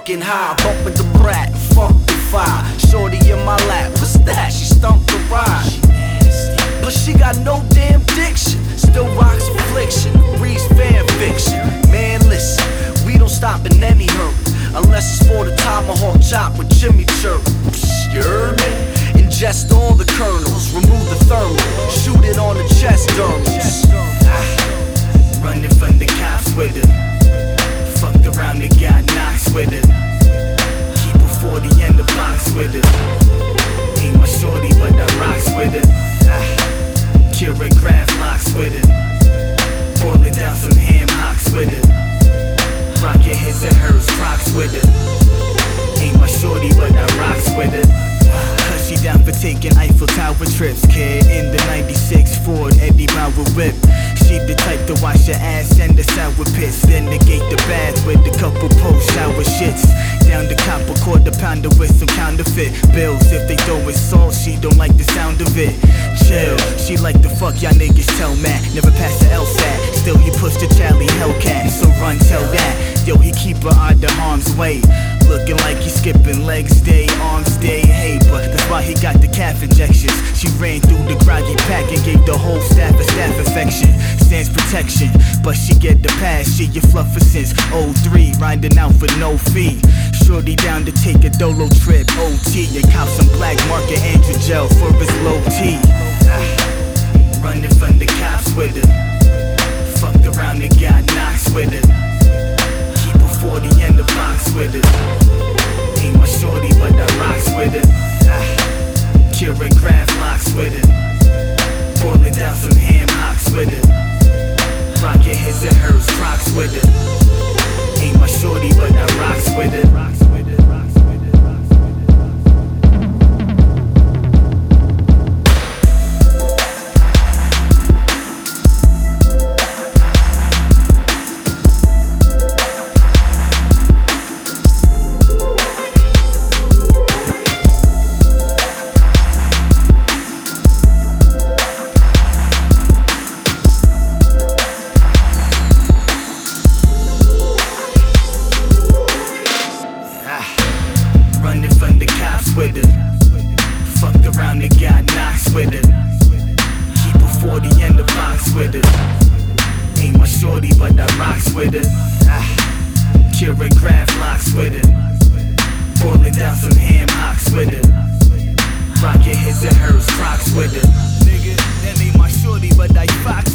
fucking high, bumping the brat, fuck the fire. Shorty in my lap, what's that? She stumped the ride. But she got no damn diction. Still rocks affliction, reads fan fiction. Man, listen, we don't stop in any hurry, unless it's for the tomahawk chop with Jimmy Church. You heard me? Ingest all the kernels, remove the thermal, shoot it on the chest dermals. Running from the cops with it. Fucked around and got knocks with it. Keep a 40 in the box with it. Ain't my shorty, but I rocks with it. Curate craft locks with it. Boiling down some ham hocks with it. Rockin' his and hers Crocs with it. Ain't my shorty, but I rocks with it. Cause she down for taking Eiffel Tower trips. Kid in the 96 Ford Eddie Bauer whip. She the type to wash her ass and the sour pits. Then negate the bath with a couple post-shower shits. Down the copper, quarter pounder with some counterfeit bills. If they throw it salt, she don't like the sound of it. Chill, she like the fuck y'all niggas tell Matt. Never pass the LSAT, still he pushed the Charlie Hellcat. So run, tell that, yo he keep her out the harm's way. Looking like he skipping legs day, arms day, hey, but that's why he got the calf injections. She ran through the groggy pack and gave the whole staff a staph infection. Sans protection, but she get the pass. She a fluffer since 03, riding out for no fee. Shorty down to take a dolo trip, OT, and cop some black market Androgel for his low T. Running from the cops with it. Fucked around and got knocks with it. 40 in the box with it. Ain't my shorty, but I rocks with it. Curate craft locks with it. Boiling down some ham hocks with it. Rockin' his and hers Crocs with it. Ain't my shorty, but I rocks with it. Running from the cops with it. Fucked around and got knocks with it. Keep a 40 in the box with it. Ain't my shorty, but I rocks with it. Curate craft locks with it. Boiling down some ham hocks with it. Rockin' his and hers Crocs with it. Nigga, that ain't my shorty, but I fox